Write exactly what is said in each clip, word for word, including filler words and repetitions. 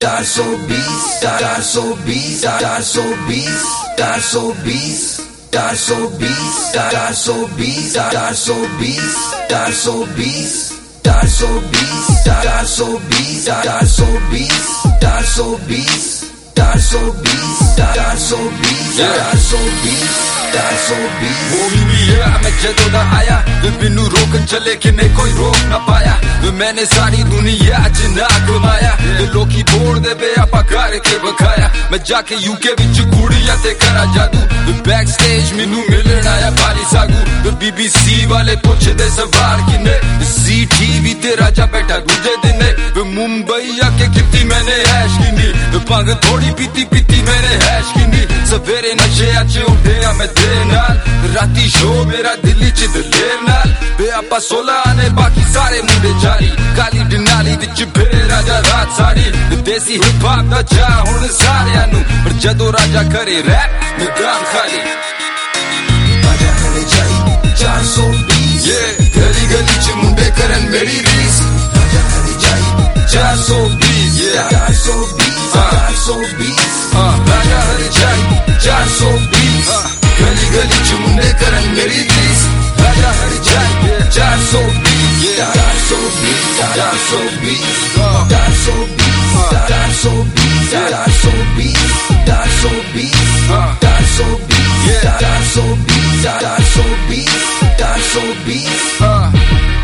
चार सौ बीस चार सौ बीस चार सौ बीस चार सौ बीस चार सौ बीस चार सौ बीस चार सौ बीस चार सौ बीस चार सौ बीस चार सौ बीस चार सौ बीस चार सौ बीस चार सौ बीस चार सौ बीस चार सौ बीस चार सौ बीस वो भी है मैं जदों दा आया वे बिनु रोकन चले कि ने कोई रोक ना पाया वे मैंने सारी दुनिया च ना घुमाया वे लोकी बोल दे बे आपा करके बखाया मैं जाके यूके विच कुड़ियां ते करा जादू वे बैक स्टेज मैनू मिलन आया बाली सागू वे बीबीसी वाले पुछदे सवाल किने सी टीवी ते राजा बैठा दूजे दिन वे मुंबई आके किती मैंने ऐश किनी वे भंग थोड़ी पीती पीती मैंने ऐश किनी सवेरे नशे च उठे मैं देर नाल राती शो मेरा दिल्ली च दलेर नाल वे आपा सोलह आने बाकी सारे मुंडे जारी काली डनाली विच फिरे राजा रात सारी देसी हिप हॉप दा जा हुण सारियां नू पर जदों राजा करे रैप मैदान खाली राजा करे जाई चार सौ बीस गली गली च मुंडे करन मेरी रीस राजा करे जाई चार सौ बीस चार सौ बीस चार सौ बीस राजा हरे जाई चार सौ बीस गली गली च मुंडे करन मेरी रीस राजा हरे जाई चार सौ बीस चार सौ बीस चार सौ बीस चार सौ बीस चार सौ बीस चार सौ बीस चार सौ बीस चार सौ बीस चार सौ बीस चार सौ बीस चार सौ बीस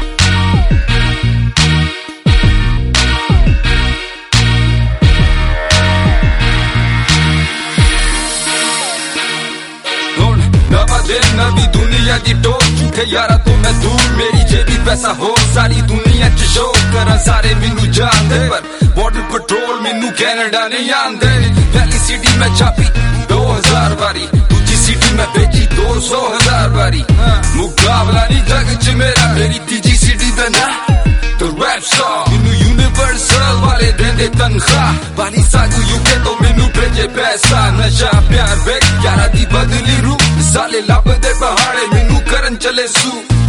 नवी दुनिया की टोक झूठे यारा तो मैं दूर मेरी जेबी पैसा हो सारी दुनिया च शो करा सारे मैनू जानदे पर बॉर्डर पेट्रोल मैनू कैनेडा नहीं आंदे पहली सिटी में छापी दो हजार बारी दूजी सिटी में बेची दो सौ हजार बारी मुकाबला नहीं जग च मेरा मेरी तीजी सिटी दा ना तो रैप सॉन्ग मैनू यूनिवर्सल वाले देंदे तनख्वाह बाली सागू यूके तो मैनू भेजे पैसा नशा प्यार बेक यारा दी बदली रूप साले लभदे पहाड़े मैनू करन चले सू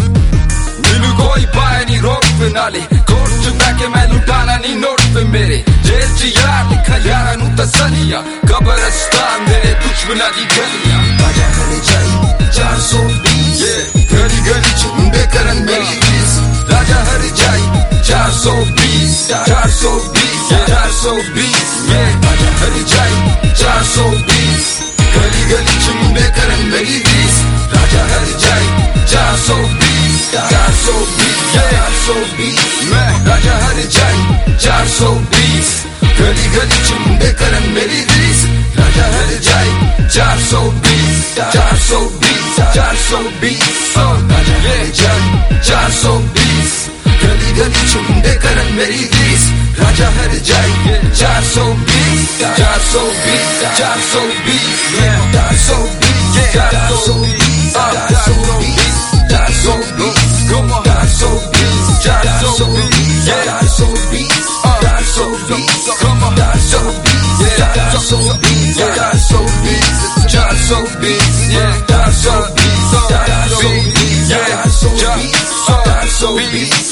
मैनू कोई पाए नहीं रोक पे नाले कोर्ट च बैके मैं लुटाना नहीं नोट पे मेरे जेल च यार लिखा यारा नू तसलिया कब्रिस्तान मेरे दुश्मना दी गलियां राजा करे जाई चार सौ बीस गली गली च मुंडे करन मेरी रीस राजा हर जाई चार सौ बीस चार सौ बीस चार सौ बीस राजा हर जाई चार सौ बीस गली गली च मुंडे करन मेरी रीस राजा हर जाई चार सौ बीस चार सौ बीस चार सौ बीस राजा हर जाई चार सौ बीस गली गली च मुंडे करन मेरी रीस राजा हर जाई चार सौ बीस चार सौ बीस चार सौ बीस राजा हर जाई चार सौ बीस गली गली च मुंडे करन मेरी रीस राजा हर जाई चार सौ बीस चार सौ बीस चार सौ बीस चार सौ बीस चार सौ बीस चार सौ बीस चार सौ बीस चार सौ बीस चार सौ बीस चार सौ बीस चार सौ बीस चार सौ बीस चार सौ बीस चार सौ बीस चार सौ बीस चार सौ बीस चार सौ बीस चार सौ बीस चार सौ बीस